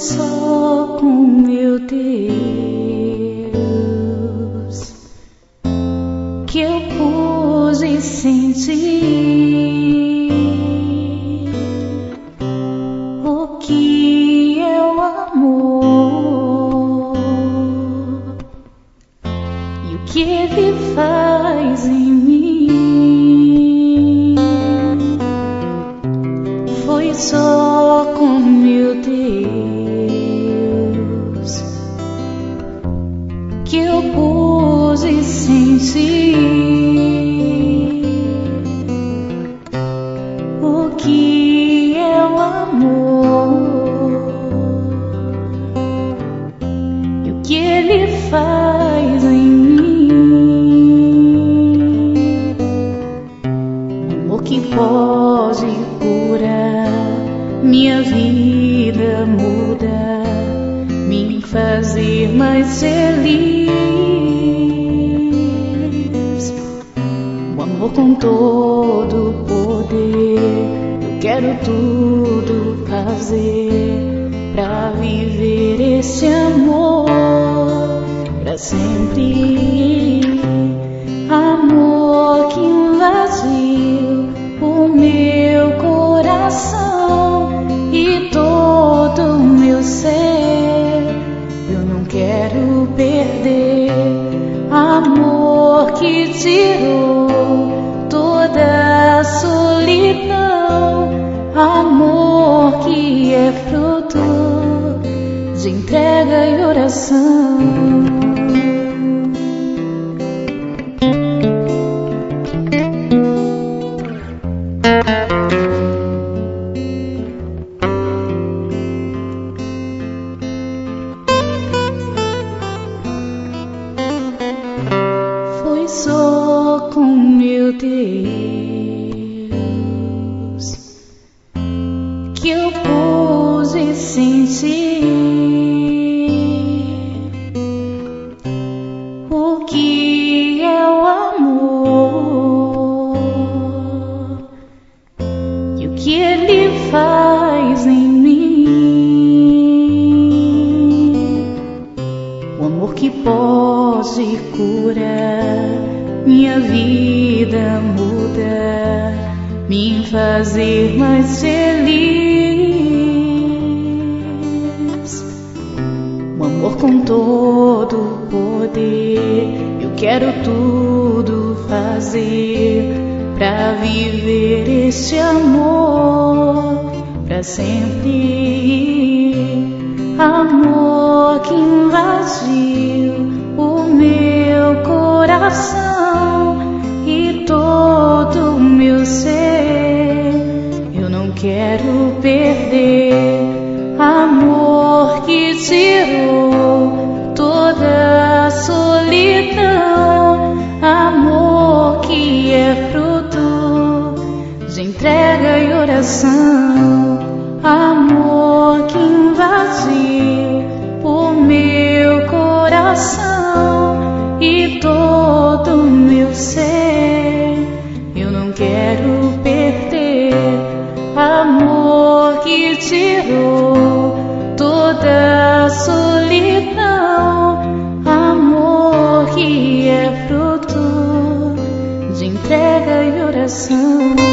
só com meu Deus que eu pude sentir o que é o amor e o que ele faz em mim. Foi só com meu Deus que eu pude sentir o que é o amor e o que ele faz em mim. Amor que pode curar minha vida, muda, me fazer mais feliz. O amor com todo o poder, eu quero tudo fazer pra viver esse amor pra sempre. Amor que invadiu o meu coração e todo o meu ser, eu não quero perder. Amor que tirou toda a solidão, amor que é fruto de entrega e oração. Foi só com meu Deus que eu pude sentir o que é o amor e o que ele faz em mim. O amor que pode curar minha vida, muda, me fazer mais feliz. O amor com todo o poder, eu quero tudo fazer pra viver esse amor pra sempre. Amor que invadiu o meu coração e todo o meu ser, eu não quero perder. Amor que tirou toda a solidão, amor que é fruto de entrega e oração. Amor que invadiu o meu coração e todo o meu ser, eu não quero perder. Amor que tirou toda a solidão, amor que é fruto de entrega e oração.